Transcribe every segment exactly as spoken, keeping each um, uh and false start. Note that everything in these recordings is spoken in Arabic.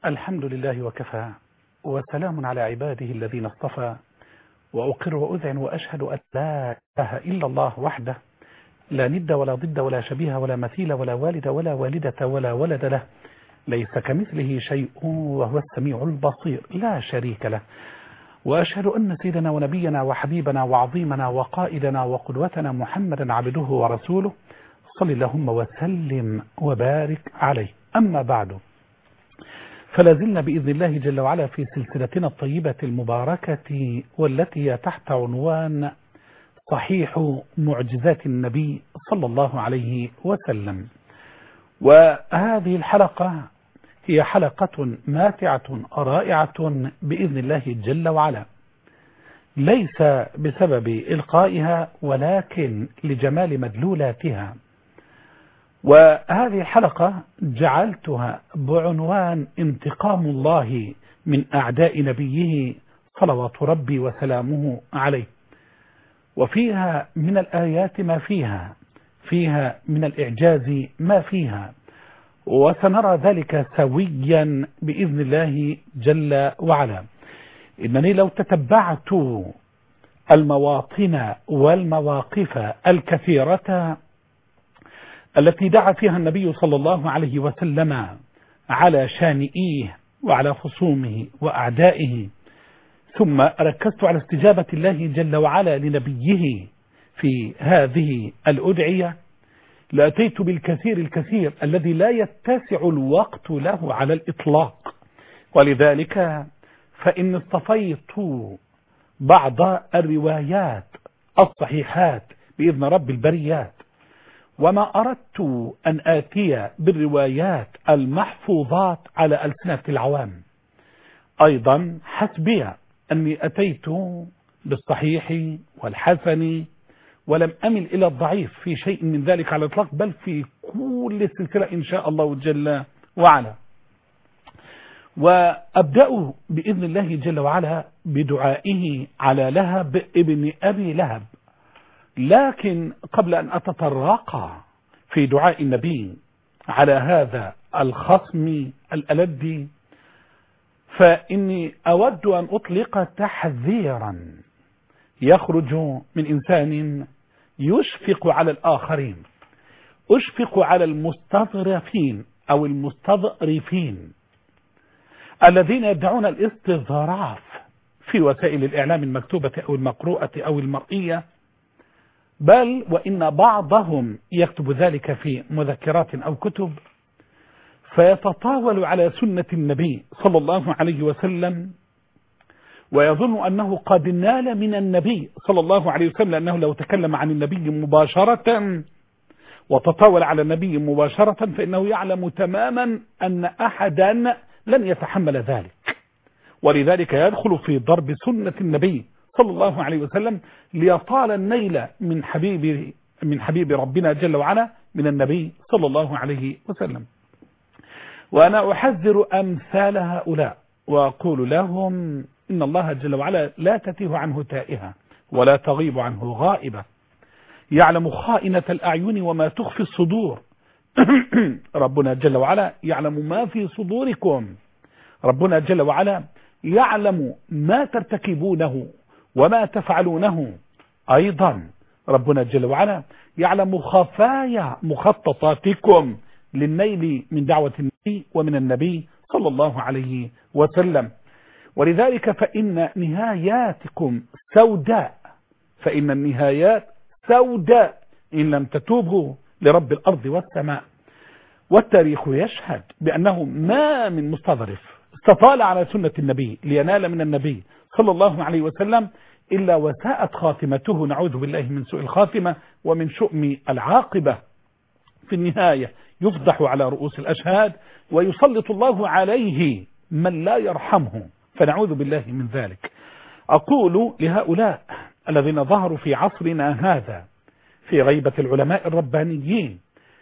الحمد لله وكفى، وسلام على عباده الذين اصطفى، وأقر وأذعن وأشهد أن لا إله إلا الله وحده لا ند ولا ضد ولا شبيه ولا مثيل ولا والد ولا والدة ولا ولد له، ليس كمثله شيء وهو السميع البصير لا شريك له. وأشهد أن سيدنا ونبينا وحبيبنا وعظيمنا وقائدنا وقدوتنا محمدا عبده ورسوله، صل اللهم وسلم وبارك عليه. أما بعد، فلازلنا بإذن الله جل وعلا في سلسلتنا الطيبة المباركة والتي هي تحت عنوان صحيح معجزات النبي صلى الله عليه وسلم. وهذه الحلقة هي حلقة ماتعة رائعة بإذن الله جل وعلا، ليس بسبب إلقائها ولكن لجمال مدلولاتها. وهذه الحلقة جعلتها بعنوان انتقام الله من أعداء نبيه صلوات ربي وسلامه عليه. وفيها من الآيات ما فيها فيها من الإعجاز ما فيها، وسنرى ذلك سويا بإذن الله جل وعلا. إنني لو تتبعت المواطن والمواقف الكثيرة التي دعا فيها النبي صلى الله عليه وسلم على شانئيه وعلى خصومه وأعدائه، ثم ركزت على استجابة الله جل وعلا لنبيه في هذه الأدعية، لأتيت بالكثير الكثير الذي لا يتسع الوقت له على الإطلاق. ولذلك فإن اصطفيت بعض الروايات الصحيحات بإذن رب البريات، وما أردت أن آتي بالروايات المحفوظات على ألسنة العوام. أيضا حسبي أني أتيت بالصحيح والحسن، ولم أمل إلى الضعيف في شيء من ذلك على الإطلاق، بل في كل السلسلة إن شاء الله جل وعلا. وأبدأ بإذن الله جل وعلا بدعائه على لهب ابن أبي لهب. لكن قبل أن أتطرق في دعاء النبي على هذا الخصم الألد، فإني أود أن أطلق تحذيرا يخرج من إنسان يشفق على الآخرين، أشفق على المستظرفين أو المستظرفين الذين يدعون الاستظراف في وسائل الإعلام المكتوبة أو المقروءة أو المرئية، بل وإن بعضهم يكتب ذلك في مذكرات أو كتب، فيتطاول على سنة النبي صلى الله عليه وسلم، ويظن أنه قد نال من النبي صلى الله عليه وسلم، لأنه لو تكلم عن النبي مباشرة وتطاول على النبي مباشرة فإنه يعلم تماما أن أحدا لن يتحمل ذلك، ولذلك يدخل في ضرب سنة النبي صلى الله عليه وسلم ليطال النيل من حبيب من حبيب ربنا جل وعلا من النبي صلى الله عليه وسلم. وأنا أحذر أمثال هؤلاء وأقول لهم إن الله جل وعلا لا تتيه عنه تائهة ولا تغيب عنه غائبة، يعلم خائنة الأعين وما تخفي الصدور. ربنا جل وعلا يعلم ما في صدوركم، ربنا جل وعلا يعلم ما ترتكبونه وما تفعلونه. أيضا ربنا جل وعلا يعلم خفايا مخططاتكم للنيل من دعوة النبي ومن النبي صلى الله عليه وسلم. ولذلك فإن نهاياتكم سوداء، فإن النهايات سوداء إن لم تتوبوا لرب الأرض والسماء. والتاريخ يشهد بأنه ما من مستظرف استطال على سنة النبي لينال من النبي صلى الله عليه وسلم إلا وساءت خاتمته، نعوذ بالله من سوء الخاتمة ومن شؤم العاقبة. في النهاية يفضح على رؤوس الأشهاد ويسلط الله عليه من لا يرحمه، فنعوذ بالله من ذلك. أقول لهؤلاء الذين ظهروا في عصرنا هذا في غيبة العلماء الربانيين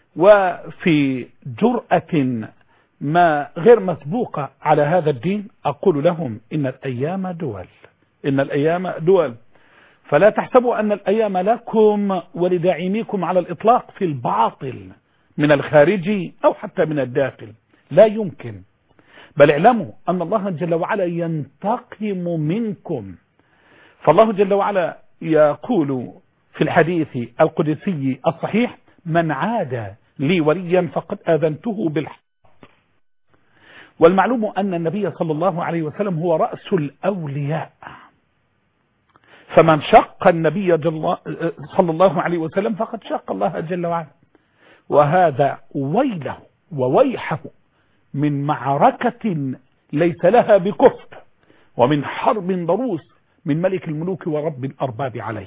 وفي جرأة ما غير مسبوقة على هذا الدين، أقول لهم إن الأيام دول، إن الأيام دول، فلا تحسبوا أن الأيام لكم ولداعميكم على الإطلاق في الباطل من الخارج أو حتى من الداخل، لا يمكن. بل اعلموا أن الله جل وعلا ينتقم منكم. فالله جل وعلا يقول في الحديث القدسي الصحيح: من عاد لي وليا فقد آذنته بالحق. والمعلوم أن النبي صلى الله عليه وسلم هو رأس الأولياء، فمن شق النبي صلى الله عليه وسلم فقد شق الله جل وعلا. وهذا ويله وويحه من معركة ليس لها بكفر، ومن حرب ضروس من ملك الملوك ورب الأرباب عليه.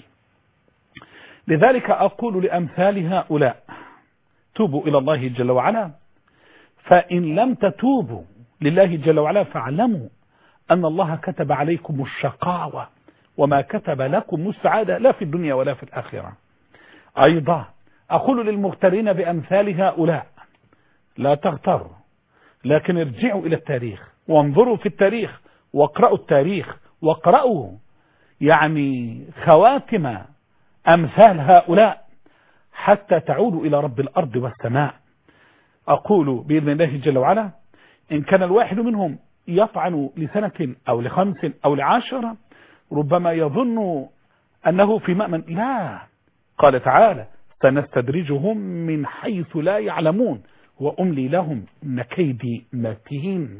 لذلك أقول لأمثال هؤلاء: توبوا إلى الله جل وعلا، فإن لم تتوبوا لله جل وعلا فاعلموا أن الله كتب عليكم الشقاوة وما كتب لكم السعادة لا في الدنيا ولا في الآخرة. أيضا أقول للمغترين بأمثال هؤلاء: لا تغتروا، لكن ارجعوا إلى التاريخ وانظروا في التاريخ واقرأوا التاريخ واقرأوا يعني خواتم أمثال هؤلاء حتى تعودوا إلى رب الأرض والسماء. أقول بإذن الله جل وعلا: إن كان الواحد منهم يطعن لسنة أو لخمس أو لعشرة ربما يظن أنه في مأمن، لا، قال تعالى: سنستدرجهم من حيث لا يعلمون وأملي لهم إن كيدي متين.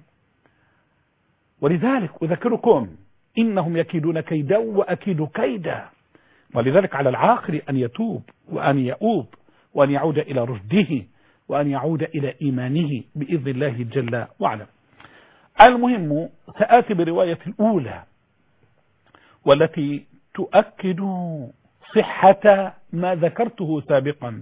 ولذلك أذكركم: إنهم يكيدون كيدا وأكيد كيدا. ولذلك على العاقل أن يتوب وأن يؤوب وأن يعود إلى رشده وأن يعود إلى إيمانه بإذن الله جل وعلا. المهم سآتي برواية الأولى والتي تؤكد صحة ما ذكرته سابقا.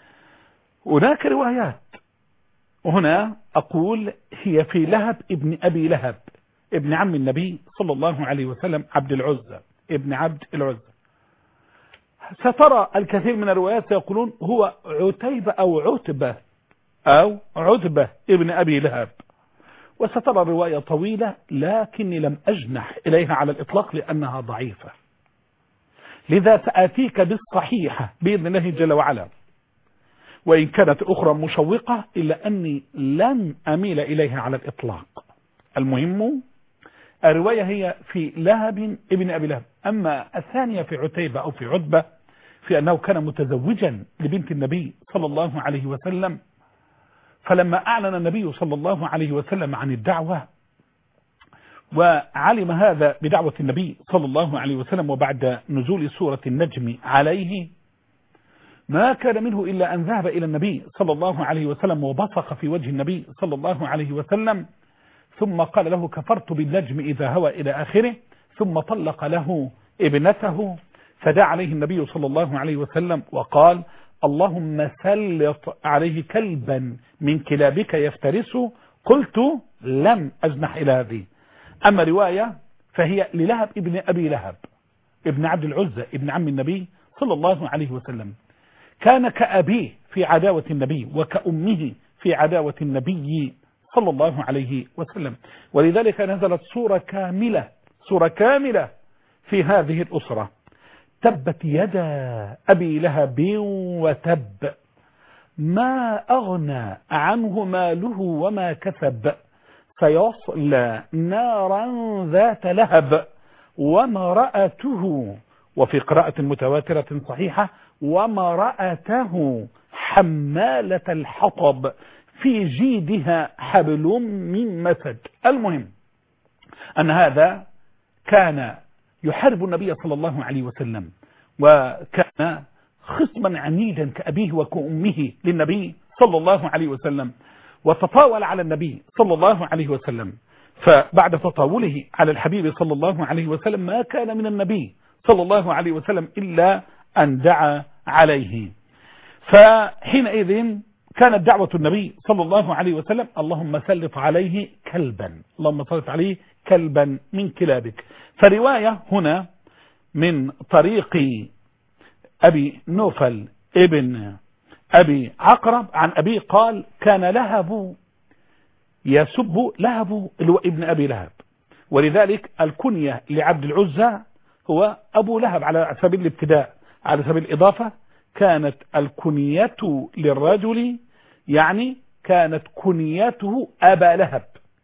هناك روايات، وهنا أقول هي في لهب ابن أبي لهب ابن عم النبي صلى الله عليه وسلم، عبد العزة ابن عبد العزة. سترى الكثير من الروايات يقولون هو عتيبة أو عتبة أو عتبة ابن أبي لهب، وسترى رواية طويلة لكني لم أجنح إليها على الإطلاق لأنها ضعيفة، لذا سآتيك بالصحيحة بإذن الله جل وعلا، وإن كانت أخرى مشوقة إلا أني لن أميل إليها على الإطلاق. المهم الرواية هي في لهب ابن أبي لهب. أما الثانية في عتيبة أو في عتبة في أنه كان متزوجا لبنت النبي صلى الله عليه وسلم، فلما أعلن النبي صلى الله عليه وسلم عن الدعوة وعلم هذا بدعوة النبي صلى الله عليه وسلم وبعد نزول سورة النجم عليه، ما كان منه إلا أن ذهب إلى النبي صلى الله عليه وسلم وبصق في وجه النبي صلى الله عليه وسلم، ثم قال له: كفرت بالنجم إذا هوى إلى آخره، ثم طلق له ابنته. فدعا عليه النبي صلى الله عليه وسلم وقال: اللهم سلط عليه كلبا من كلابك يفترسه. قلت: لم أجنح إلى هذه. أما رواية فهي للهب ابن أبي لهب ابن عبد العزة ابن عم النبي صلى الله عليه وسلم، كان كأبيه في عداوة النبي وكأمه في عداوة النبي صلى الله عليه وسلم. ولذلك نزلت سورة كاملة سورة كاملة في هذه الأسرة: تبت يدا أبي لهب وتب ما أغنى عنه ماله وما كسب سيصلى نارا ذات لهب وامرأته، وفي قراءة متواترة صحيحة: وامرأته حمالة الحطب في جيدها حبل من مسد. المهم أن هذا كان يحارب النبي صلى الله عليه وسلم، وكان خصما عنيدا كأبيه وكأمه للنبي صلى الله عليه وسلم، وتطاول على النبي صلى الله عليه وسلم. فبعد تطاوله على الحبيب صلى الله عليه وسلم ما كان من النبي صلى الله عليه وسلم إلا أن دعا عليه. فحينئذ كانت دعوة النبي صلى الله عليه وسلم: اللهم سلط عليه كلبا، اللهم سلط عليه كلبا من كلابك. فرواية هنا من طريق أبي نوفل ابن أبي عقرب عن أبي قال: كان لهب يسب لهب ابن أبي لهب، ولذلك الكنية لعبد العزة هو أبو لهب على سبيل الابتداء. على سبيل الإضافة كانت الكنية للرجل يعني كانت كنيته أبا لهب،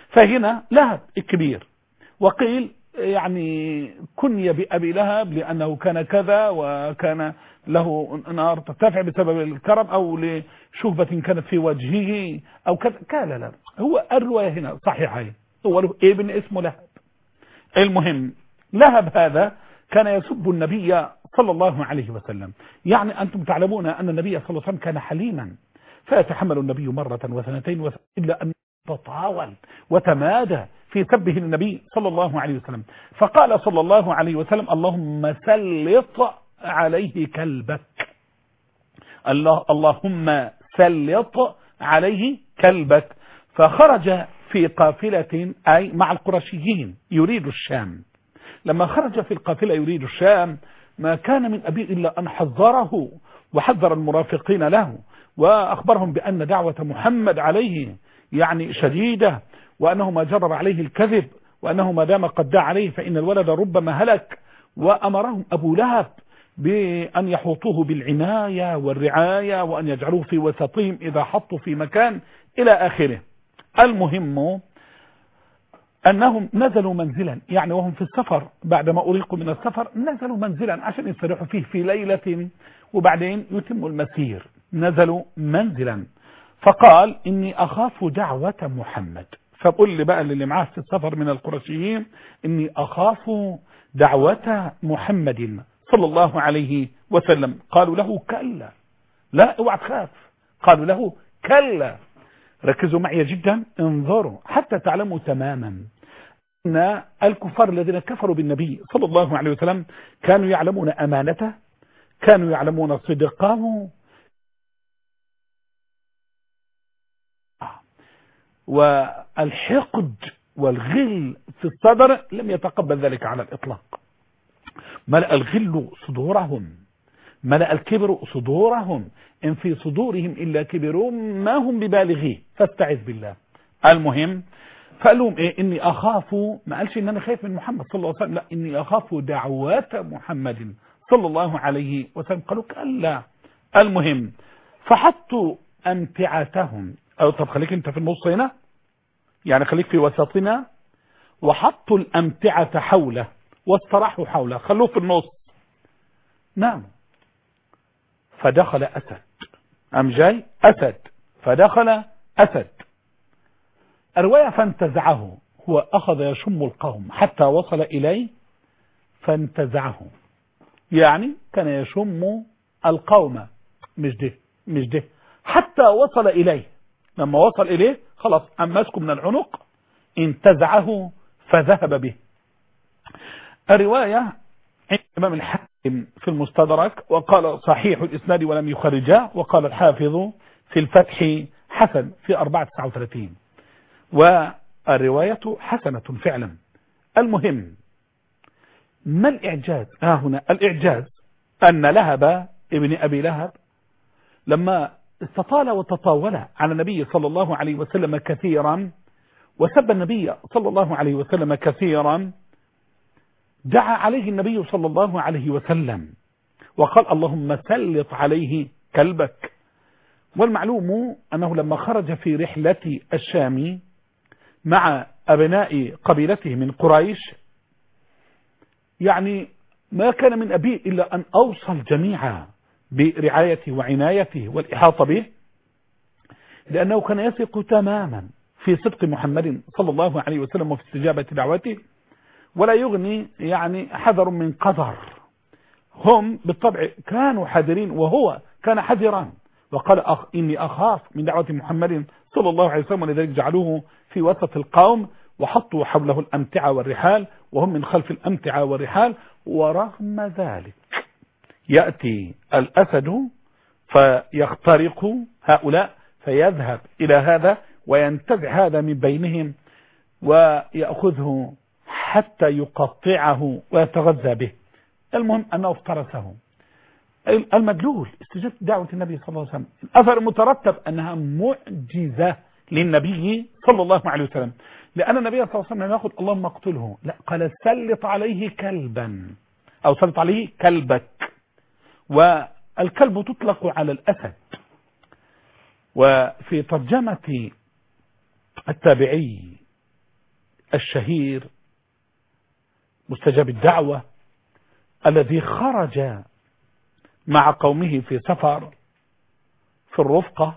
فهنا لهب الكبير، وقيل يعني كني بأبي لهب لأنه كان كذا وكان له نار ترتفع بسبب الكرم أو لشهبة كانت في وجهه أو كذا. قال لا، هو الرواية هنا صحيحة، هو له ابن اسمه لهب. المهم لهب هذا كان يسب النبي صلى الله عليه وسلم. يعني أنتم تعلمون أن النبي صلى الله عليه وسلم كان حليما، فيتحمل النبي مرة وثنتين وثلاث إلا أن تطاول وتمادى في سبه للنبي صلى الله عليه وسلم، فقال صلى الله عليه وسلم اللهم سلط عليه كلبك، الله اللهم سلط عليه كلبك. فخرج في قافلة أي مع القرشيين يريد الشام. لما خرج في القافلة يريد الشام ما كان من أبي إلا أن حذره وحذر المرافقين له وأخبرهم بأن دعوة محمد عليه يعني شديدة، وأنه ما جرب عليه الكذب، وأنه ما دام قد دعا عليه فإن الولد ربما هلك. وأمرهم أبو لهب بأن يحوطوه بالعناية والرعاية وأن يجعلوه في وسطهم إذا حطوا في مكان إلى آخره. المهم أنهم نزلوا منزلا، يعني وهم في السفر بعدما أريقوا من السفر نزلوا منزلا عشان يستريحوا فيه في ليلة وبعدين يتموا المسير. نزلوا منزلا فقال إني أخاف دعوة محمد. فقل لي بقى اللي معاه في السفر من القرشيين إني أخاف دعوة محمد صلى الله عليه وسلم. قالوا له كلا، لا اوعى تخاف. قالوا له كلا. ركزوا معي جدا، انظروا حتى تعلموا تماما أن الكفار الذين كفروا بالنبي صلى الله عليه وسلم كانوا يعلمون أمانته، كانوا يعلمون صدقه، والحقد والغل في الصدر لم يتقبل ذلك على الإطلاق. ملأ الغل صدورهم، ملأ الكبر صدورهم، إن في صدورهم إلا كبر ما هم ببالغيه فاستعذ بالله. المهم فقال لهم إيه؟ إني أخاف، ما قالش إن أنا خايف من محمد صلى الله عليه وسلم، لا، إني أخاف دعوات محمد صلى الله عليه وسلم. قالوا كلا. المهم فحطوا أمتعتهم، أو طب خليك أنت في النص هنا، يعني خليك في وسطنا، وحطوا الأمتعة حوله واستراحوا حوله، خلوه في النص. نعم. فدخل أسد، أم جاي أسد، فدخل أسد. الرواية فانتزعه، هو أخذ يشم القوم حتى وصل إليه فانتزعه، يعني كان يشم القوم، مش ده مش ده حتى وصل إليه. لما وصل إليه خلاص أمسكه من العنق انتزعه فذهب به. الرواية عند الإمام الحاكم في المستدرك وقال صحيح الإسناد ولم يخرجاه، وقال الحافظ في الفتح حسن في أربعة تسعة وثلاثين، والرواية حسنة فعلا. المهم ما الإعجاز؟ آه هنا الإعجاز أن لهب ابن أبي لهب لما استطال وتطاول على النبي صلى الله عليه وسلم كثيرا وسب النبي صلى الله عليه وسلم كثيرا، دعا عليه النبي صلى الله عليه وسلم وقال اللهم سلط عليه كلبك. والمعلوم أنه لما خرج في رحلة الشام مع أبناء قبيلته من قريش، يعني ما كان من أبيه إلا أن أوصى الجميع برعايته وعنايته والإحاطة به، لأنه كان يثق تماما في صدق محمد صلى الله عليه وسلم وفي استجابة دعوته، ولا يغني يعني حذر من قدر. هم بالطبع كانوا حذرين وهو كان حذرا، وقال أخ إني أخاف من دعوة محمد صلى الله عليه وسلم، ولذلك جعلوه في وسط القوم وحطوا حوله الأمتعة والرحال وهم من خلف الأمتعة والرحال. ورغم ذلك يأتي الأسد فيخترق هؤلاء فيذهب إلى هذا وينتزع هذا من بينهم ويأخذه حتى يقطعه ويتغذى به. المهم أنه افترسه. المدلول استجابة دعوة النبي صلى الله عليه وسلم، الأثر المترتب أنها معجزة للنبي صلى الله عليه وسلم، لأن النبي صلى الله عليه وسلم يقول اللهم اقتله، لا، قال سلط عليه كلبا أو سلط عليه كلبك. والكلب تطلق على الأسد. وفي ترجمة التابعي الشهير مستجاب الدعوة الذي خرج مع قومه في سفر في الرفقة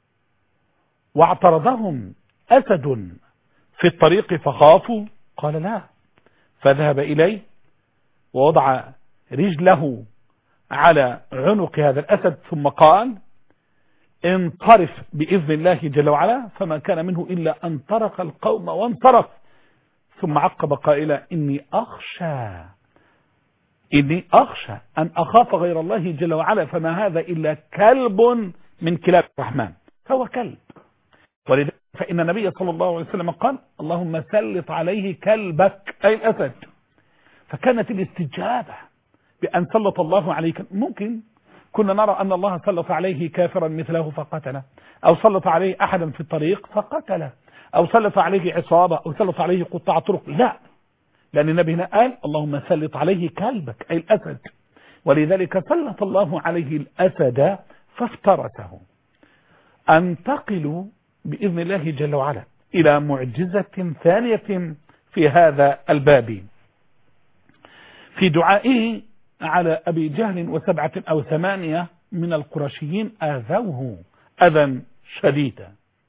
واعترضهم أسد في الطريق فخافوا، قال لا، فذهب إليه ووضع رجله على عنق هذا الأسد ثم قال انصرف بإذن الله جل وعلا، فما كان منه إلا أن طرق القوم وانصرف، ثم عقب قائلا إني أخشى إني أخشى أن أخاف غير الله جل وعلا، فما هذا إلا كلب من كلاب الرحمن، فهو كلب. ولذلك فإن النبي صلى الله عليه وسلم قال اللهم سلط عليه كلبك أي الأسد، فكانت الاستجابة بأن سلط الله عليه. ممكن كنا نرى أن الله سلط عليه كافرا مثله فقتله، أو سلط عليه أحدا في الطريق فقتله، أو سلط عليه عصابة، أو سلط عليه قطاع طرق، لا، لأن النبي هنا قال اللهم سلط عليه كلبك أي الأسد، ولذلك سلط الله عليه الأسد فافترسه. أنتقل بإذن الله جل وعلا إلى معجزة ثانية في هذا الباب، في دعائه على أبي جهل وسبعة أو ثمانية من القرشيين آذوه أذى شديدا.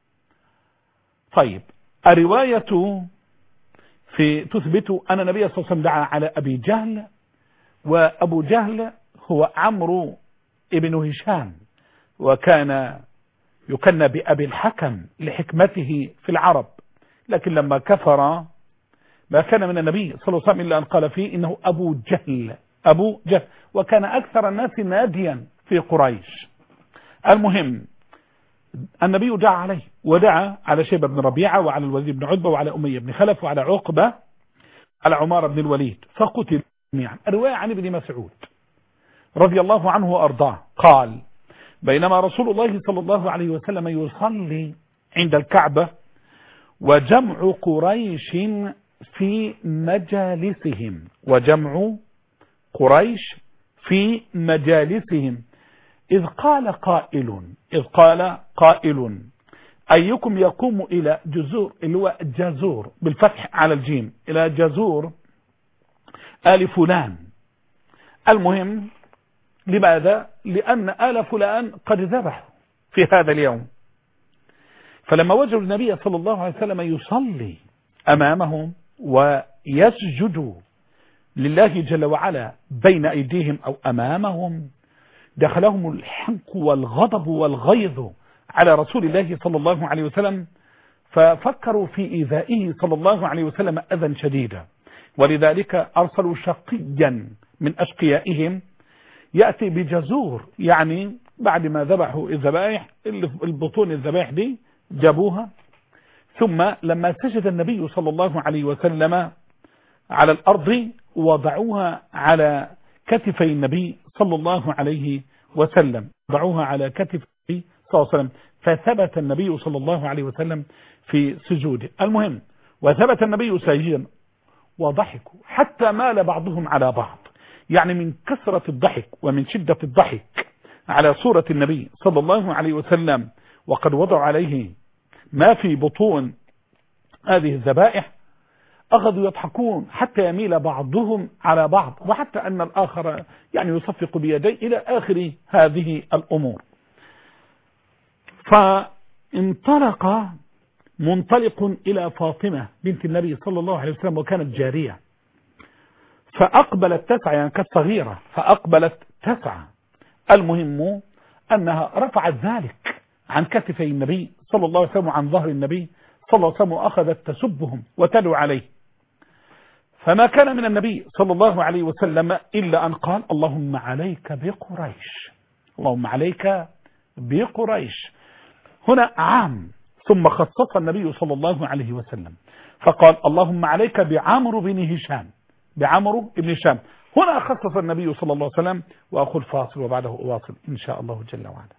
طيب، الرواية في تثبت أن النبي صلى الله عليه وسلم دعا على أبي جهل، وأبو جهل هو عمرو ابن هشام، وكان يكنى بأبي الحكم لحكمته في العرب، لكن لما كفر ما كان من النبي صلى الله عليه وسلم إلا أن قال فيه إنه أبو جهل أبو جهل، وكان أكثر الناس ناديا في قريش. المهم النبي دعا عليه، ودعا على شيبة بن ربيعة وعلى الوليد بن عتبة وعلى أمية بن خلف وعلى عقبة على عمار بن الوليد فقتل جميعا. الرواية عن ابن مسعود رضي الله عنه وأرضاه قال بينما رسول الله صلى الله عليه وسلم يصلي عند الكعبة وجمع قريش في مجالسهم وجمع قريش في مجالسهم إذ قال قائل إذ قال قائل أيكم يقوم إلى جزور، اللي هو جزور بالفتح على الجيم، إلى جزور آل فلان. المهم لماذا؟ لأن آل فلان قد ذبحوا في هذا اليوم، فلما وجدوا النبي صلى الله عليه وسلم يصلي أمامهم ويسجد لله جل وعلا بين أيديهم أو أمامهم، دخلهم الحنق والغضب والغيظ على رسول الله صلى الله عليه وسلم، ففكروا في إيذائه صلى الله عليه وسلم أذى شديدا، ولذلك أرسلوا شقيا من أشقيائهم يأتي بجزور، يعني بعد ما ذبحوا الذبائح البطون الذبائح دي جابوها، ثم لما سجد النبي صلى الله عليه وسلم على الأرض وضعوها على كتفي النبي صلى الله عليه وسلم ضعوها على كتفي صلى الله عليه وسلم، فثبت النبي صلى الله عليه وسلم في سجوده. المهم وثبت النبي ساجدا وضحكوا حتى مال بعضهم على بعض، يعني من كثرة الضحك ومن شدة الضحك على صورة النبي صلى الله عليه وسلم، وقد وضعوا عليه ما في بطون هذه الذبائح، أخذوا يضحكون حتى يميل بعضهم على بعض، وحتى أن الآخر يعني يصفق بيديه إلى آخر هذه الأمور. فانطلق منطلق إلى فاطمة بنت النبي صلى الله عليه وسلم، وكانت جارية، فأقبلت تسعى، يعني كانت صغيرة فأقبلت تسعى. المهم أنها رفعت ذلك عن كتفي النبي صلى الله عليه وسلم وعن ظهر النبي صلى الله عليه وسلم، وأخذت تسبهم وتلو عليه، فما كان من النبي صلى الله عليه وسلم إلا أن قال اللهم عليك بقريش، اللهم عليك بقريش. هنا عام، ثم خصص النبي صلى الله عليه وسلم فقال اللهم عليك بعمرو بن هشام، بعمرو بن هشام. هنا خصص النبي صلى الله عليه وسلم. وأخذ فاصل وبعده أواصل إن شاء الله جل وعلا.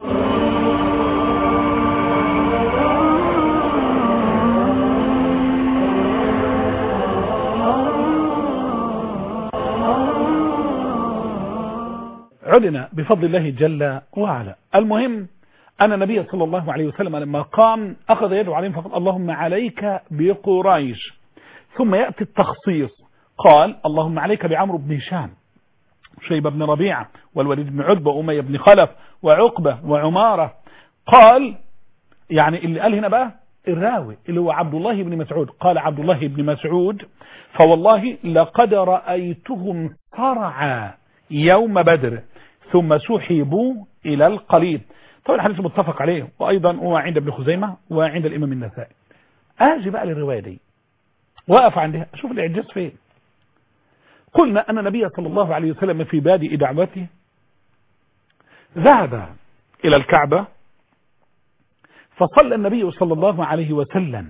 عدنا بفضل الله جل وعلا. المهم أن النبي صلى الله عليه وسلم لما قام أخذ يده عليهم فقال اللهم عليك بقريش، ثم يأتي التخصيص، قال اللهم عليك بعمرو بن هشام، شيبة بن ربيعة، والوليد بن عتبة، وأمية بن خلف، وعقبة، وعمارة. قال يعني اللي قال هنا بقى الراوي اللي هو عبد الله بن مسعود، قال عبد الله بن مسعود فوالله لقد رأيتهم صرعى يوم بدر ثم سحبوا إلى القليب. طبعا الحديث متفق عليه، وأيضا هو عند ابن خزيمة وعند الإمام النسائي. أجي بقى للرواية دي وقف عندها، أشوف الإعجاز فين. قلنا أن النبي صلى الله عليه وسلم في بادئ دعوته ذهب إلى الكعبة، فصلى النبي صلى الله عليه وسلم.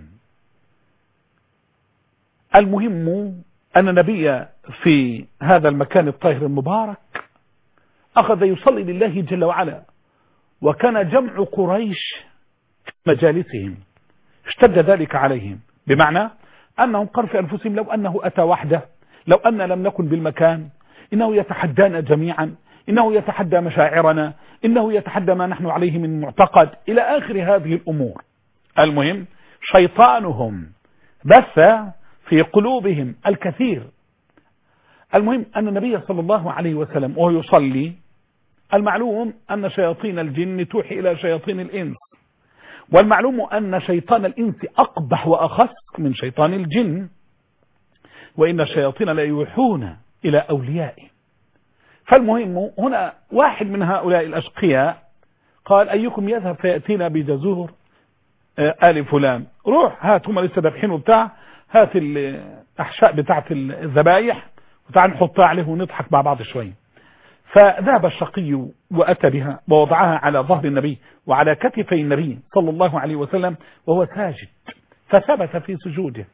المهم أن النبي في هذا المكان الطاهر المبارك أخذ يصلي لله جل وعلا، وكان جمع قريش في مجالسهم، اشتد ذلك عليهم، بمعنى أنهم قالوا في أنفسهم لو أنه أتى وحده، لو أن لم نكن بالمكان، إنه يتحدانا جميعا، إنه يتحدى مشاعرنا، إنه يتحدى ما نحن عليه من معتقد، إلى آخر هذه الأمور. المهم شيطانهم بث في قلوبهم الكثير. المهم أن النبي صلى الله عليه وسلم وهو يصلي، المعلوم أن شياطين الجن توحي إلى شياطين الإنس، والمعلوم أن شيطان الإنس أقبح وأخص من شيطان الجن، وإن الشياطين لا يوحون إلى أوليائه. فالمهم هنا واحد من هؤلاء الأشقياء قال أيكم يذهب فيأتينا بجزور آل فلان، روح هات، هم لسه دافحين وبتاع، هات الأحشاء بتاعت الذبايح وتعال نحطها عليه ونضحك مع بعض شوية. فذهب الشقي وأتى بها ووضعها على ظهر النبي وعلى كتفي النبي صلى الله عليه وسلم وهو ساجد، فثبت في سجوده.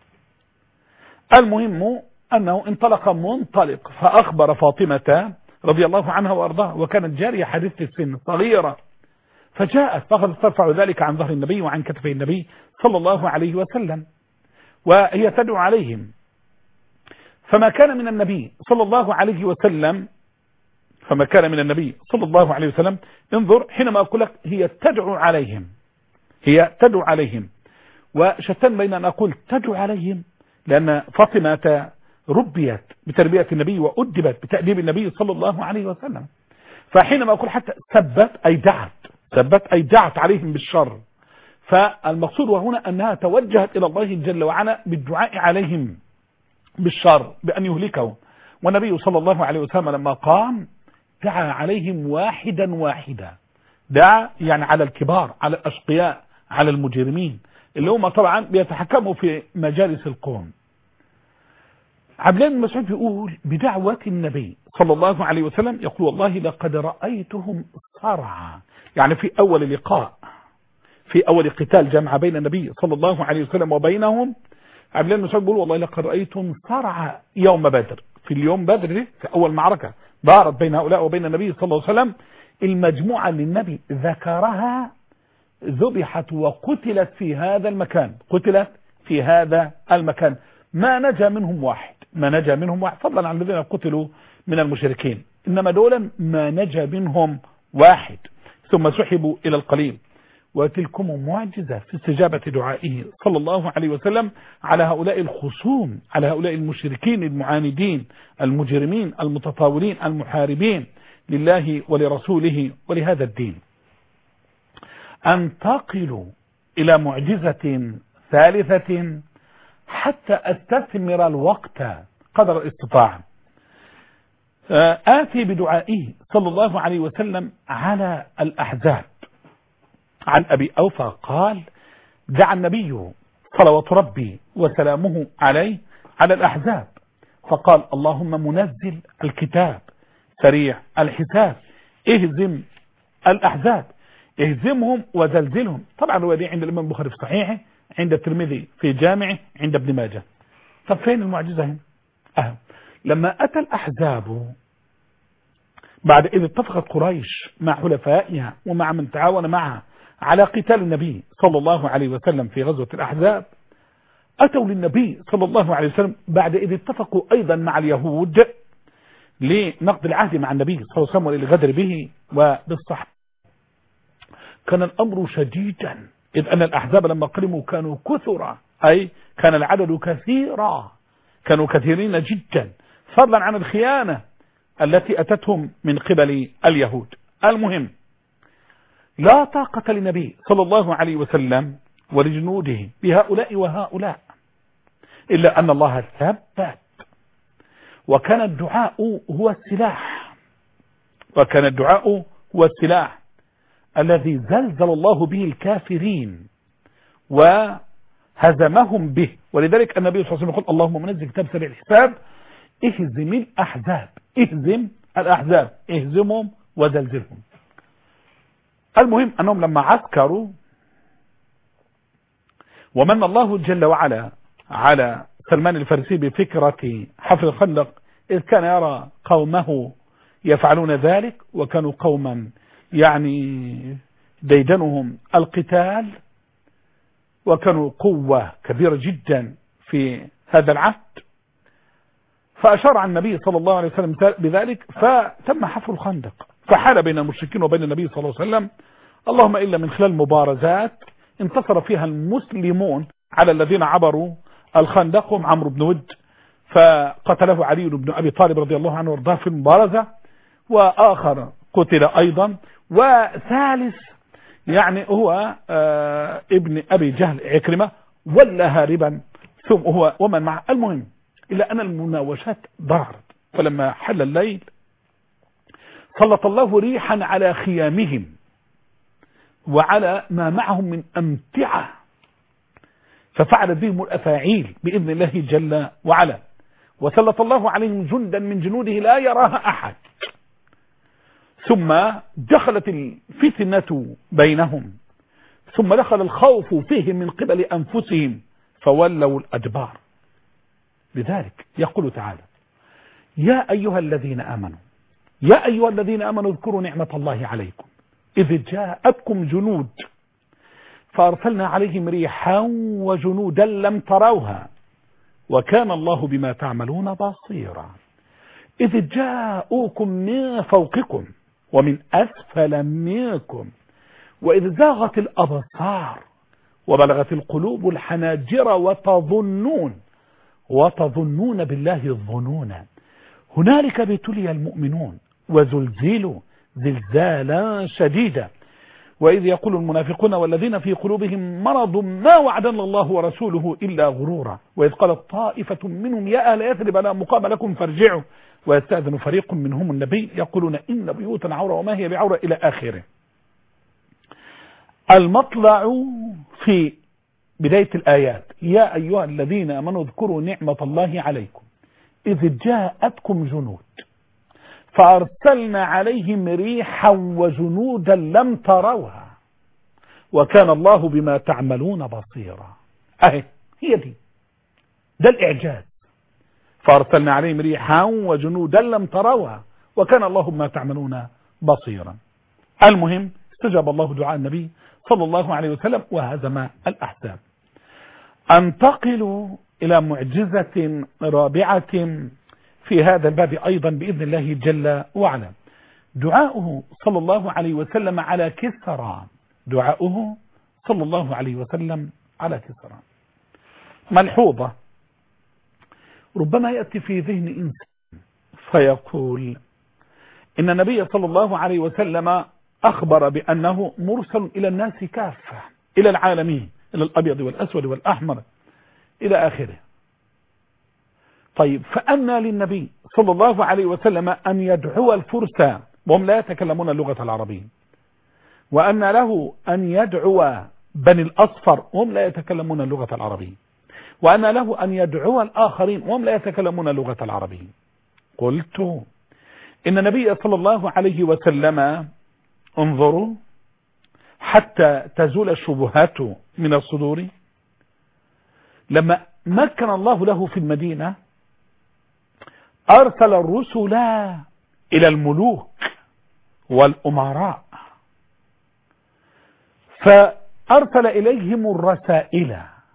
المهم أنه انطلق منطلق فأخبر فاطمة رضي الله عنها وأرضاها، وكانت جارية حديثة السن صغيرة، فجاءت فأخذت ترفع ذلك عن ظهر النبي وعن كتفي النبي صلى الله عليه وسلم، وهي تدعو عليهم. فما كان من النبي صلى الله عليه وسلم فما كان من النبي صلى الله عليه وسلم انظر حينما أقول لك هي تدعو عليهم، هي تدعو عليهم، وشتان بين أن أقول تدعو عليهم لأن فاطمة ربيت بتربية النبي وأدبت بتأديب النبي صلى الله عليه وسلم. فحينما أقول حتى سبت أي دعت، سبت أي دعت عليهم بالشر. فالمقصود وهنا أنها توجهت إلى الله جل وعلا بالدعاء عليهم بالشر بأن يهلكهم. والنبي صلى الله عليه وسلم لما قام دعا عليهم واحدا واحدا، دعا يعني على الكبار، على الأشقياء، على المجرمين اللي هم طبعا بيتحكموا في مجالس القوم. عبد الله بن مسعود بيقول بدعوة النبي صلى الله عليه وسلم، يقول والله لقد رأيتهم صرعى، يعني في أول لقاء، في أول قتال جمع بين النبي صلى الله عليه وسلم وبينهم، عبد الله بن مسعود بيقول والله لقد رأيتهم صرعى يوم بدر، في اليوم بدر في أول معركة دارت بين هؤلاء وبين النبي صلى الله عليه وسلم، المجموعة اللي النبي ذكرها ذبحت وقتلت في هذا المكان، قتلت في هذا المكان، ما نجا منهم واحد، ما نجا منهم واحد، فضلا عن الذين قتلوا من المشركين، إنما دولا ما نجا منهم واحد، ثم سحبوا إلى القليل. وتلكم معجزة في استجابة دعائه صلى الله عليه وسلم على هؤلاء الخصوم، على هؤلاء المشركين المعاندين المجرمين المتطاولين المحاربين لله ولرسوله ولهذا الدين. أنتقل إلى معجزة ثالثة حتى أستثمر الوقت قدر الاستطاعة. آتي بدعائه صلى الله عليه وسلم على الأحزاب. عن أبي أوفى قال دعا النبي صلوات ربي وسلامه عليه على الأحزاب، فقال اللهم منزل الكتاب سريع الحساب اهزم الأحزاب، اهزمهم وزلزلهم. طبعا الرواية دي عند الإمام البخاري في صحيحه، عند الترمذي في جامعه، عند ابن ماجه. طب فين المعجزة هنا؟ أهم لما أتى الأحزاب بعد إذ اتفقت قريش مع حلفائها ومع من تعاون معها على قتال النبي صلى الله عليه وسلم في غزوة الأحزاب، أتوا للنبي صلى الله عليه وسلم بعد إذ اتفقوا أيضا مع اليهود لنقض العهد مع النبي صلى الله عليه وسلم وللغدر به وبالصحابة. كان الأمر شديدا، إذ أن الأحزاب لما قدموا كانوا كثرة، أي كان العدد كثيرا، كانوا كثيرين جدا، فضلا عن الخيانة التي أتتهم من قبل اليهود. المهم، لا طاقة للنبي صلى الله عليه وسلم ولجنوده بهؤلاء وهؤلاء، إلا أن الله ثبت، وكان الدعاء هو السلاح، وكان الدعاء هو السلاح الذي زلزل الله به الكافرين وهزمهم به. ولذلك النبي صلى الله عليه وسلم يقول: اللهم منزل كتاب سريع الحساب اهزم الأحزاب، اهزم الأحزاب، اهزمهم وزلزلهم. المهم أنهم لما عسكروا ومن الله جل وعلا على سلمان الفارسي بفكرة حفر الخندق، إذ كان يرى قومه يفعلون ذلك، وكانوا قوما يعني ديدنهم القتال، وكانوا قوة كبيرة جدا في هذا العهد، فأشار عن النبي صلى الله عليه وسلم بذلك، فتم حفر الخندق، فحال بين المشركين وبين النبي صلى الله عليه وسلم، اللهم إلا من خلال مبارزات انتصر فيها المسلمون على الذين عبروا الخندق، هم عمرو بن ود، فقتله علي بن أبي طالب رضي الله عنه وارضاه في المبارزة، وآخر قتل أيضا، وثالث يعني هو آه ابن أبي جهل عكرمة ولا هاربا، ثم هو ومن معه. المهم إلا أن المناوشات ضررت، فلما حل الليل سلط الله ريحا على خيامهم وعلى ما معهم من أمتعة، ففعل بهم الأفاعيل بإذن الله جل وعلا، وسلط الله عليهم جندا من جنوده لا يراها أحد. ثم دخلت الفتنة بينهم، ثم دخل الخوف فيهم من قبل أنفسهم فولوا الأدبار. لذلك يقول تعالى: يا أيها الذين آمنوا يا أيها الذين آمنوا اذكروا نعمة الله عليكم إذ جاءتكم جنود فأرسلنا عليهم ريحا وجنودا لم تروها وكان الله بما تعملون بصيرا. إذ جاءوكم من فوقكم ومن أسفل منكم وإذ زاغت الأبصار وبلغت القلوب الحناجر وتظنون وتظنون بالله الظنون هنالك ابتلي المؤمنون وزلزلوا زلزالا شديدا وإذ يقول المنافقون والذين في قلوبهم مرض ما وعدنا الله ورسوله إلا غرورا وإذ قالت طائفة منهم يا أهل يثرب لا مقام لكم فارجعوا ويستأذن فريق منهم النبي يقولون إن بيوتنا عورة وما هي بعورة إلى آخره. المطلع في بداية الآيات: يا أيها الذين آمنوا اذكروا نعمة الله عليكم إذ جاءتكم جنود فأرسلنا عليهم ريحا وجنودا لم تروها وكان الله بما تعملون بصيرا. أهي هي دي، ده الإعجاز. فأرسلنا عليهم ريحا وجنودا لم تروها وكان الله بما تعملون بصيرا. المهم استجاب الله دعاء النبي صلى الله عليه وسلم وهزم الأحزاب. أنتقل إلى معجزة رابعة في هذا الباب أيضا بإذن الله جل وعلا، دعاؤه صلى الله عليه وسلم على كسرى، دعاؤه صلى الله عليه وسلم على كسرى. ملحوظة ربما يأتي في ذهن إنسان فيقول إن النبي صلى الله عليه وسلم أخبر بأنه مرسل إلى الناس كافة، إلى العالمين، إلى الأبيض والأسود والأحمر إلى آخره. طيب فأنا للنبي صلى الله عليه وسلم أن يدعو الفرس وهم لا يتكلمون اللغة العربية، وأن له أن يدعو بني الأصفر وهم لا يتكلمون اللغة العربية، وأن له أن يدعو الآخرين وهم لا يتكلمون اللغة العربية. قلت إن النبي صلى الله عليه وسلم، انظروا حتى تزول الشبهات من الصدور، لما مكن الله له في المدينة أرسل الرسل إلى الملوك والأمراء فأرسل إليهم الرسائل.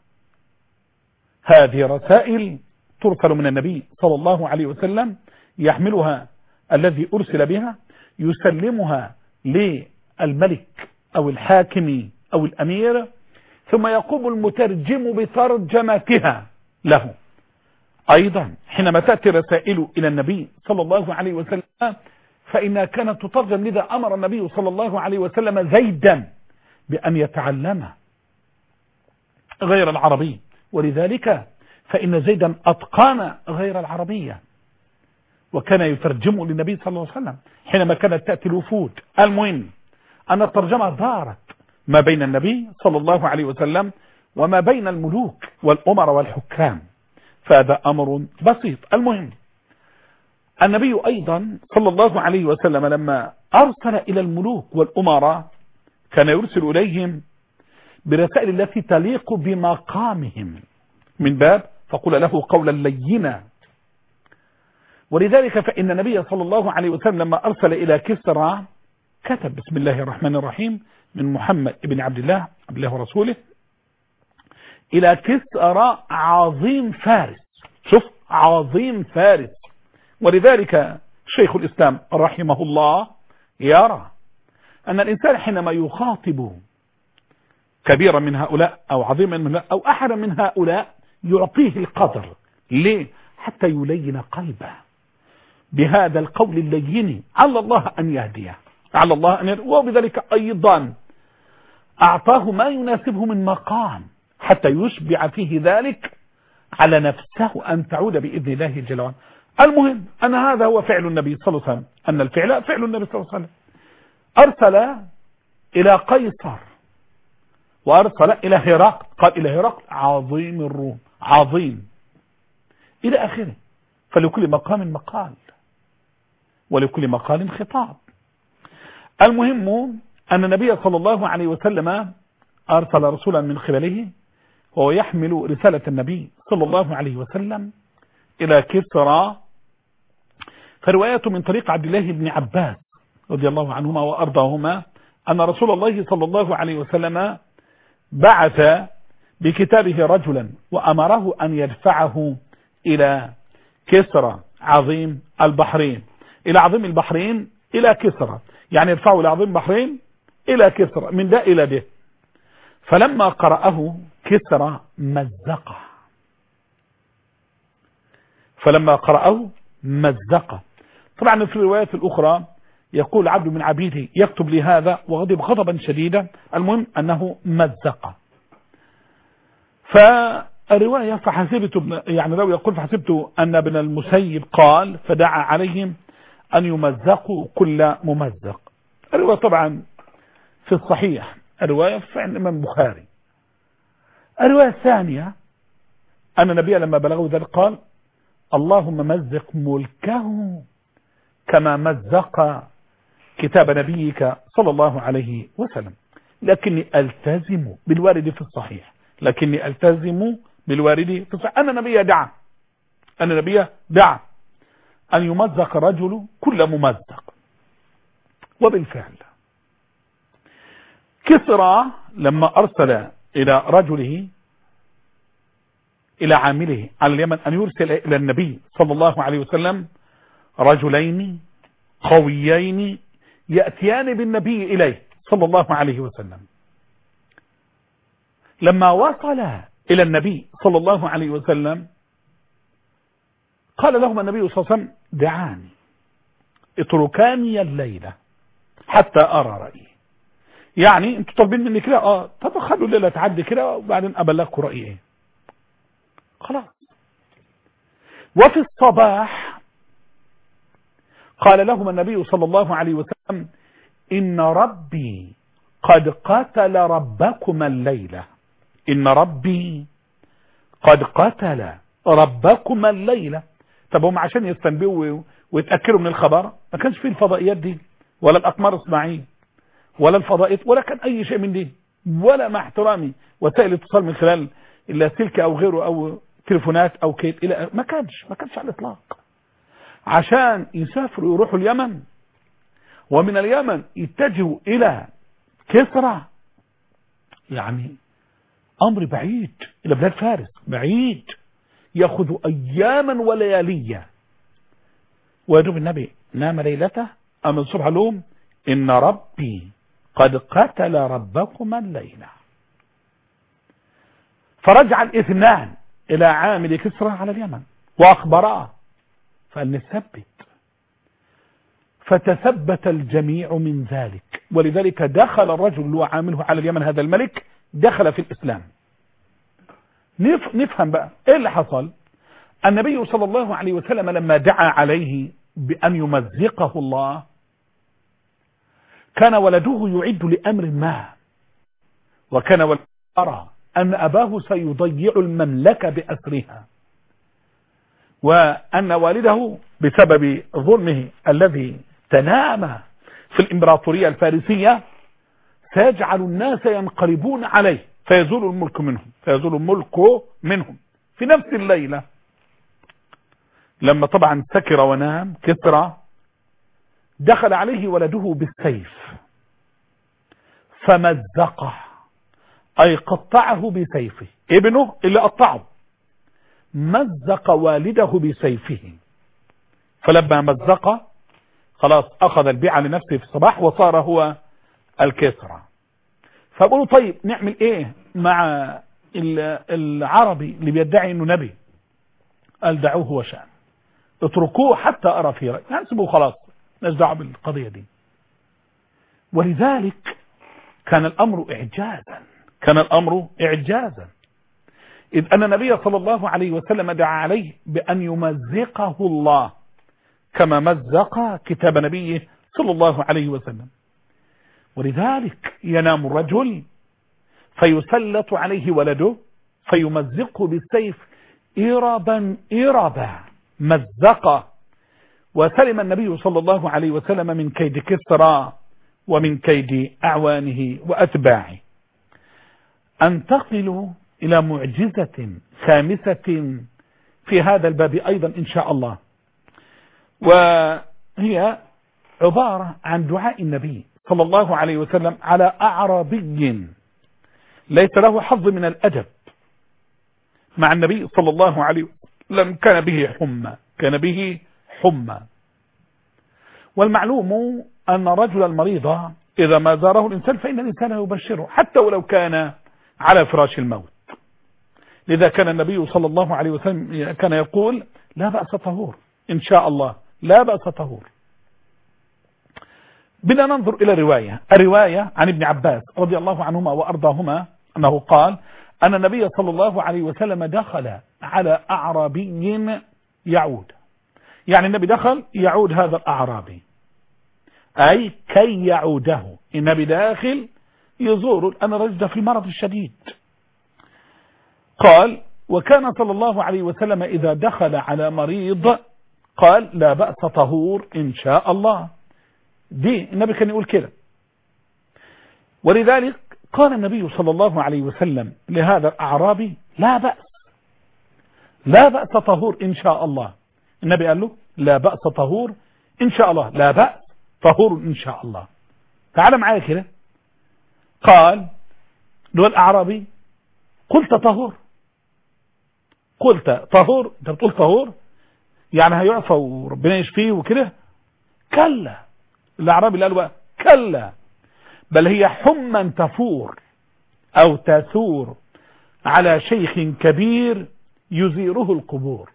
هذه رسائل ترسل من النبي صلى الله عليه وسلم، يحملها الذي أرسل بها، يسلمها للملك أو الحاكم أو الأمير، ثم يقوم المترجم بترجمتها له. أيضا حينما تأتي رسائل إلى النبي صلى الله عليه وسلم فإنها كانت تترجم، لذا أمر النبي صلى الله عليه وسلم زيدا بأن يتعلم غير العربي، ولذلك فإن زيدا أتقان غير العربية وكان يترجم للنبي صلى الله عليه وسلم حينما كانت تأتي الوفود. المهم أن الترجمة دارت ما بين النبي صلى الله عليه وسلم وما بين الملوك والأمر والحكام، فهذا أمر بسيط. المهم النبي أيضا صلى الله عليه وسلم لما أرسل إلى الملوك والأمراء كان يرسل إليهم برسائل التي تليق بمقامهم من باب فقل له قولا لينا. ولذلك فإن النبي صلى الله عليه وسلم لما أرسل إلى كسرى كتب بسم الله الرحمن الرحيم من محمد ابن عبد الله عبد الله ورسوله إلى كسرى عظيم فارس. شوف عظيم فارس. ولذلك شيخ الإسلام رحمه الله يرى أن الإنسان حينما يخاطب كبيرا من هؤلاء أو عظيما من هؤلاء أو أحدا من هؤلاء يعطيه القدر. ليه؟ حتى يلين قلبه بهذا القول اللين، على الله أن يهديه، على الله أن يهديه. وبذلك أيضا أعطاه ما يناسبه من مقام حتى يشبع فيه ذلك على نفسه أن تعود بإذن الله جل وعلا. المهم أن هذا هو فعل النبي صلى الله عليه وسلم، أن الفعل فعل النبي صلى الله عليه وسلم. أرسل إلى قيصر وأرسل إلى هرقل، قال إلى هرقل عظيم الروم، عظيم إلى آخره. فلكل مقام مقال ولكل مقال خطاب. المهم أن النبي صلى الله عليه وسلم أرسل رسولا من قبله وهو يحمل رسالة النبي صلى الله عليه وسلم إلى كسرى. فروايته من طريق عبد الله بن عباس رضي الله عنهما وأرضاهما أن رسول الله صلى الله عليه وسلم بعث بكتابه رجلا وأمره أن يدفعه إلى كسرى عظيم البحرين، إلى عظيم البحرين إلى كسرى، يعني يدفعه إلى عظيم البحرين إلى كسرى، من ده إلى ده. فلما قرأه كسرى مزقه، فلما قرأه مزقه. طبعا في الروايات الأخرى يقول عبد من عبيده يكتب لي هذا وغضب غضبا شديدا. المهم أنه مزقه. فالرواية فحسبت يعني لو يقول فحسبت أن ابن المسيب قال فدعا عليهم أن يمزقوا كل ممزق. الرواية طبعا في الصحيح، الرواية في الإمام البخاري. الرواية الثانية أن النبي لما بلغه ذلك قال اللهم مزق ملكه كما مزق كتاب نبيك صلى الله عليه وسلم. لكني ألتزم بالوارد في الصحيح، لكني ألتزم بالوارد في الصحيح أن النبي دعا أن النبي دعا أن يمزق الرجل كل ممزق. وبالفعل كسرى لما أرسل إلى رجله إلى عامله على اليمن أن يرسل إلى النبي صلى الله عليه وسلم رجلين قويين يأتيان بالنبي إليه صلى الله عليه وسلم. لما وصل إلى النبي صلى الله عليه وسلم قال لهم النبي صلى الله عليه وسلم دعاني اتركاني الليلة حتى أرى رأيي. يعني انتوا طالبين مني كده، اه طب خلوا الليلة تعدي كده وبعدين أبلغكم رأيي ايه. خلاص. وفي الصباح قال لهم النبي صلى الله عليه وسلم إن ربي قد قتل ربكما الليلة، إن ربي قد قتل ربكما الليلة. طب هم عشان يستنبئوا ويتأكدوا من الخبر ما كانش فيه الفضائيات دي ولا الأقمار الصناعية ولا الفضائيات ولا كان أي شيء من دي، ولا مع احترامي وسائل الاتصال من خلال اللاسلكي أو غيره أو تليفونات أو كيت إلى ما كانش ما كانش على الإطلاق. عشان يسافروا يروحوا اليمن ومن اليمن يتجهوا إلى كسرى، يعني أمر بعيد إلى بلاد فارس، بعيد يأخذ أياما وليالية. ويدوب النبي نام ليلته أم الصبح لهم إن ربي قد قتل ربكما الليلة. فرجع الاثنان إلى عامل كسرى على اليمن وأخبراه، فقال نثبت. فتثبت الجميع من ذلك، ولذلك دخل الرجل اللي هو عامله على اليمن هذا الملك دخل في الإسلام. نفهم بقى ايه اللي حصل. النبي صلى الله عليه وسلم لما دعا عليه بأن يمزقه الله، كان ولده يعد لأمر ما، وكان ولده يرى أن أباه سيضيع المملكة بأسرها، وأن والده بسبب ظلمه الذي تنام في الإمبراطورية الفارسية سيجعل الناس ينقلبون عليه فيزول الملك منهم فيزول الملك منهم. في نفس الليلة لما طبعا سكر ونام كسرى، دخل عليه ولده بالسيف فمزقه، أي قطعه بسيفه. ابنه اللي قطعه مزق والده بسيفه، فلما مزقه خلاص أخذ البيعة لنفسه في الصباح وصار هو الكسرى. فقالوا طيب نعمل ايه مع العربي اللي بيدعي انه نبي؟ قال دعوه وشأن، اتركوه حتى أرى في رأي، يعني سيبوه خلاص نجدع بالقضية دي. ولذلك كان الأمر إعجازا كان الأمر إعجازا إذ أن النبي صلى الله عليه وسلم دعا عليه بأن يمزقه الله كما مزق كتاب نبيه صلى الله عليه وسلم. ولذلك ينام الرجل فيسلط عليه ولده فيمزقه بالسيف إربا إربا مزقه. وسلم النبي صلى الله عليه وسلم من كيد كسرى ومن كيد أعوانه وأتباعه. أنتقل إلى معجزة خامسة في هذا الباب أيضا إن شاء الله، وهي عبارة عن دعاء النبي صلى الله عليه وسلم على أعرابي ليس له حظ من الأدب مع النبي صلى الله عليه وسلم، كان به حمى كان به حمى والمعلوم أن رجل المريض إذا ما زاره الإنسان فإن الإنسان يبشره حتى ولو كان على فراش الموت. لذا كان النبي صلى الله عليه وسلم كان يقول لا بأس طهور إن شاء الله، لا بأس طهور. بدنا ننظر إلى رواية الرواية عن ابن عباس رضي الله عنهما وأرضاهما أنه قال أن النبي صلى الله عليه وسلم دخل على أعرابي يعود، يعني النبي دخل يعود هذا الأعرابي، أي كي يعوده. النبي داخل يزور أن رجل في المرض الشديد. قال وكان صلى الله عليه وسلم إذا دخل على مريض قال لا بأس طهور إن شاء الله. دي النبي كان يقول كده. ولذلك قال النبي صلى الله عليه وسلم لهذا الأعرابي لا بأس لا بأس طهور إن شاء الله. النبي قال له لا بأس طهور إن شاء الله، لا بأس طهور إن شاء الله. تعال معايا كده. قال له الأعرابي قلت طهور قلت طهور انت بتقول طهور يعني هيعفى وربنا يشفيه وكده؟ كلا. الأعرابي قال له بقى كلا، بل هي حمى تفور أو تثور على شيخ كبير يزيره القبور.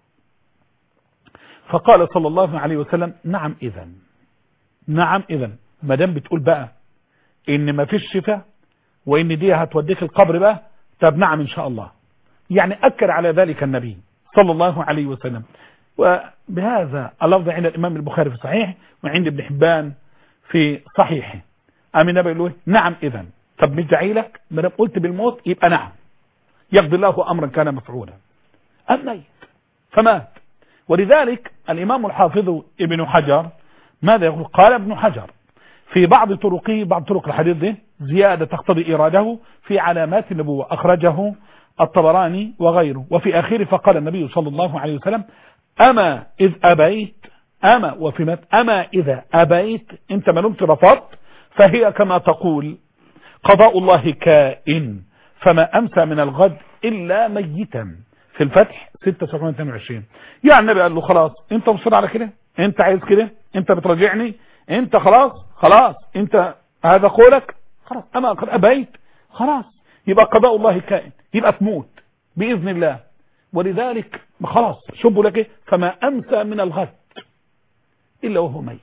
فقال صلى الله عليه وسلم نعم إذن نعم إذن ما دام بتقول بقى إن ما فيش شفاء وإن دي هتوديك القبر بقى، طب نعم إن شاء الله. يعني أكد على ذلك النبي صلى الله عليه وسلم. وبهذا اللفظ عند الإمام البخاري في صحيح وعند ابن حبان في صحيحه. أم النبي يقول له نعم إذن، طب مش داعي لك ما دام قلت بالموت يبقى نعم، يقضي الله أمرا كان مفعولا. الميت فمات. ولذلك الإمام الحافظ ابن حجر ماذا يقول؟ قال ابن حجر في بعض طرقه بعض طرق الحديث دي زيادة تقتضي إيراده في علامات النبوة، أخرجه الطبراني وغيره. وفي آخره فقال النبي صلى الله عليه وسلم أما إذ أبيت أما وفي مات أما إذا أبيت أنت ما دمت رفضت فهي كما تقول قضاء الله كائن فما أمسى من الغد إلا ميتا في الفتح ستة سبعمائة واثنين وعشرين. يعني النبي قال له خلاص انت مصر على كده، انت عايز كده، انت بتراجعني، انت خلاص خلاص انت هذا قولك خلاص اما قد ابيت خلاص يبقى قضاء الله كائن، يبقى تموت بإذن الله ولذلك خلاص شبوا لك فما أمسى من الغد إلا وهو ميت.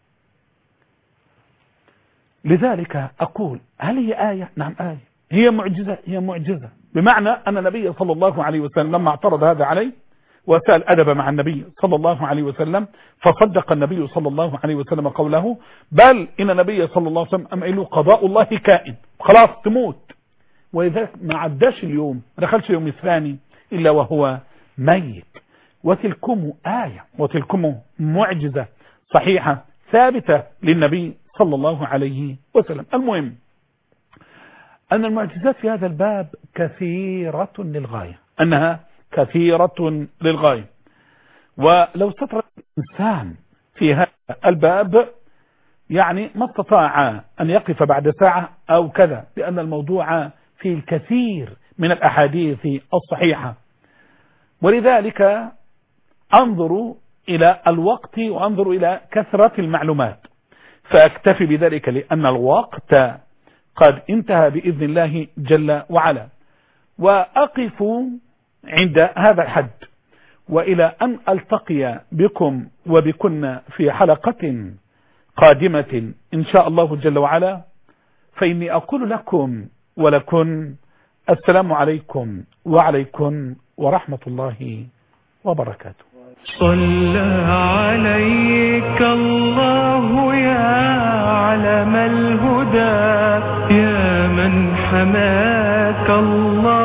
لذلك أقول هل هي آية؟ نعم آية. هي معجزة؟ هي معجزة، بمعنى أن النبي صلى الله عليه وسلم لما اعترض هذا عليه وسأل أدب مع النبي صلى الله عليه وسلم، فصدق النبي صلى الله عليه وسلم قوله، بل إن النبي صلى الله عليه وسلم أمعله قضاء الله كائن، خلاص تموت. ولذلك ما عداش اليوم، ما دخلش اليوم الثاني إلا وهو ميت. وتلكم آية وتلكم معجزة صحيحة ثابتة للنبي صلى الله عليه وسلم. المهم أن المعجزات في هذا الباب كثيرة للغاية، أنها كثيرة للغاية. ولو استطرد الإنسان في هذا الباب يعني ما استطاع أن يقف بعد ساعة أو كذا، لأن الموضوع فيه الكثير من الأحاديث الصحيحة. ولذلك أنظر إلى الوقت وأنظر إلى كثرة المعلومات، فأكتفي بذلك لأن الوقت قد انتهى بإذن الله جل وعلا. وأقف عند هذا الحد، وإلى أن ألتقي بكم وبكن في حلقة قادمة إن شاء الله جل وعلا، فإني أقول لكم ولكم السلام عليكم وعليكم ورحمة الله وبركاته. صلى عليك الله يا علم الهدى، يا من حماك الله